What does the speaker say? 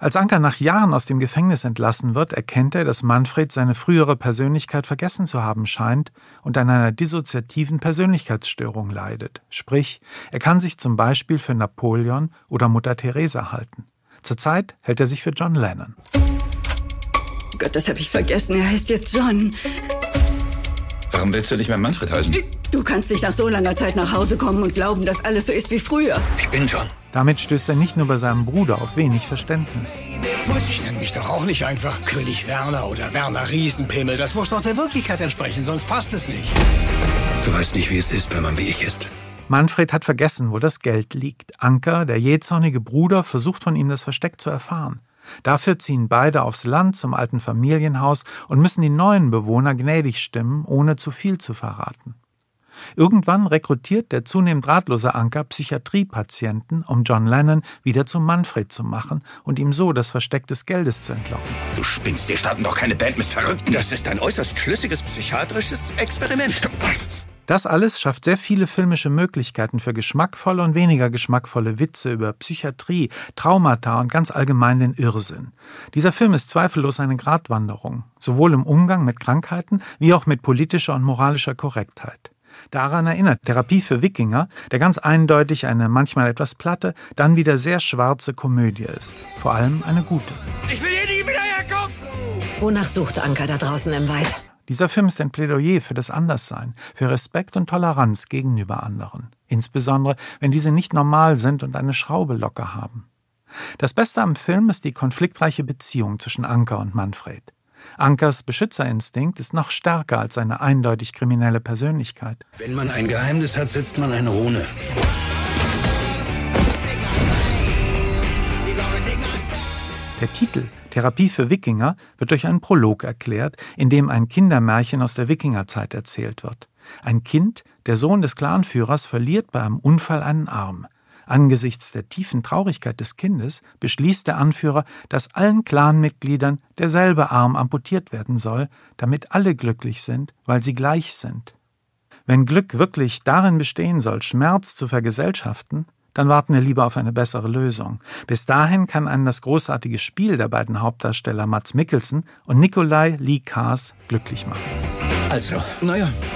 Als Anker nach Jahren aus dem Gefängnis entlassen wird, erkennt er, dass Manfred seine frühere Persönlichkeit vergessen zu haben scheint und an einer dissoziativen Persönlichkeitsstörung leidet. Sprich, er kann sich zum Beispiel für Napoleon oder Mutter Teresa halten. Zurzeit hält er sich für John Lennon. Gott, das habe ich vergessen. Er heißt jetzt John. Warum willst du nicht mehr Manfred heißen? Du kannst nicht nach so langer Zeit nach Hause kommen und glauben, dass alles so ist wie früher. Ich bin John. Damit stößt er nicht nur bei seinem Bruder auf wenig Verständnis. Ich nenne mich doch auch nicht einfach König Werner oder Werner Riesenpimmel. Das muss doch der Wirklichkeit entsprechen, sonst passt es nicht. Du weißt nicht, wie es ist, wenn man wie ich ist. Manfred hat vergessen, wo das Geld liegt. Anker, der jähzornige Bruder, versucht von ihm das Versteck zu erfahren. Dafür ziehen beide aufs Land zum alten Familienhaus und müssen die neuen Bewohner gnädig stimmen, ohne zu viel zu verraten. Irgendwann rekrutiert der zunehmend ratlose Anker Psychiatriepatienten, um John Lennon wieder zu Manfred zu machen und ihm so das Versteck des Geldes zu entlocken. Du spinnst, wir starten doch keine Band mit Verrückten. Das ist ein äußerst schlüssiges psychiatrisches Experiment. Das alles schafft sehr viele filmische Möglichkeiten für geschmackvolle und weniger geschmackvolle Witze über Psychiatrie, Traumata und ganz allgemein den Irrsinn. Dieser Film ist zweifellos eine Gratwanderung, sowohl im Umgang mit Krankheiten wie auch mit politischer und moralischer Korrektheit. Daran erinnert Therapie für Wikinger, der ganz eindeutig eine manchmal etwas platte, dann wieder sehr schwarze Komödie ist. Vor allem eine gute. Ich will hier nie wieder herkommen! Wonach sucht Anker da draußen im Wald? Dieser Film ist ein Plädoyer für das Anderssein, für Respekt und Toleranz gegenüber anderen. Insbesondere, wenn diese nicht normal sind und eine Schraube locker haben. Das Beste am Film ist die konfliktreiche Beziehung zwischen Anker und Manfred. Ankers Beschützerinstinkt ist noch stärker als seine eindeutig kriminelle Persönlichkeit. Wenn man ein Geheimnis hat, setzt man eine Rune. Der Titel Therapie für Wikinger wird durch einen Prolog erklärt, in dem ein Kindermärchen aus der Wikingerzeit erzählt wird. Ein Kind, der Sohn des Clanführers, verliert bei einem Unfall einen Arm. Angesichts der tiefen Traurigkeit des Kindes beschließt der Anführer, dass allen Clanmitgliedern derselbe Arm amputiert werden soll, damit alle glücklich sind, weil sie gleich sind. Wenn Glück wirklich darin bestehen soll, Schmerz zu vergesellschaften, dann warten wir lieber auf eine bessere Lösung. Bis dahin kann einen das großartige Spiel der beiden Hauptdarsteller Mads Mikkelsen und Nikolai Lee Kaas glücklich machen. Also, naja,